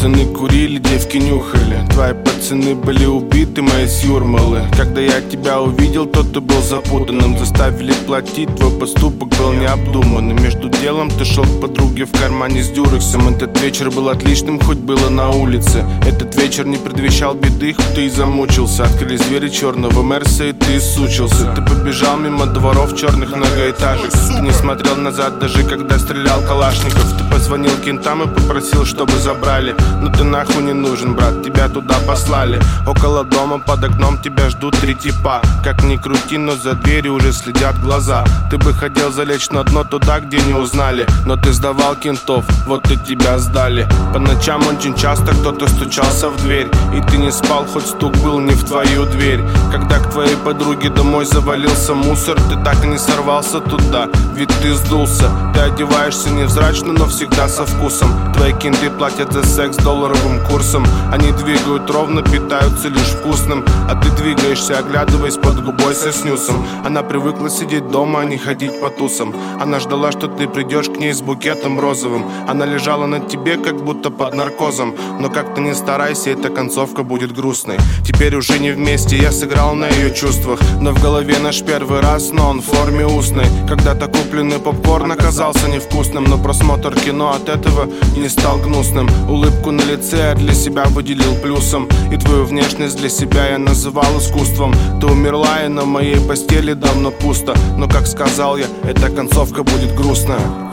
Пацаны курили, девки нюхали. Твои пацаны были убиты, мои с Юрмалы. Когда я тебя увидел, то ты был запутанным. Заставили платить, твой поступок был необдуманным. Между делом ты шел к подруге в кармане с дюрексом. Этот вечер был отличным, хоть было на улице. Этот вечер не предвещал беды, хоть ты и замучился. Открылись двери черного Мерса, и ты сучился. Ты побежал мимо дворов черных многоэтажек. Ты не смотрел назад, даже когда стрелял Калашников. Ты позвонил кентам и попросил, чтобы забрали. Но ты нахуй не нужен, брат, тебя туда послали. Около дома под окном тебя ждут 3 типа. Как ни крути, но за дверью уже следят глаза. Ты бы хотел залечь на дно туда, где не узнали, но ты сдавал кентов, вот и тебя сдали. По ночам очень часто кто-то стучался в дверь, и ты не спал, хоть стук был не в твою дверь. Когда к твоей подруге домой завалился мусор, ты так и не сорвался туда, ведь ты сдулся. Ты одеваешься невзрачно, но всегда со вкусом. Твои кенты платят за секс долларовым курсом. Они двигают ровно, питаются лишь вкусным. А ты двигаешься, оглядываясь под губой со снюсом. Она привыкла сидеть дома, а не ходить по тусам. Она ждала, что ты придешь к ней с букетом розовым. Она лежала на тебе, как будто под наркозом. Но как ты не старайся, эта концовка будет грустной. Теперь уже не вместе, я сыграл на ее чувствах. Но в голове наш первый раз, но он в форме устной. Когда-то купленный попкорн оказался невкусным, но просмотр кино от этого не стал гнусным. Улыбку на лице я для себя выделил плюсом. И твою внешность для себя я называл искусством. Ты умерла, и на моей постели давно пусто. Но, как сказал я, эта концовка будет грустная.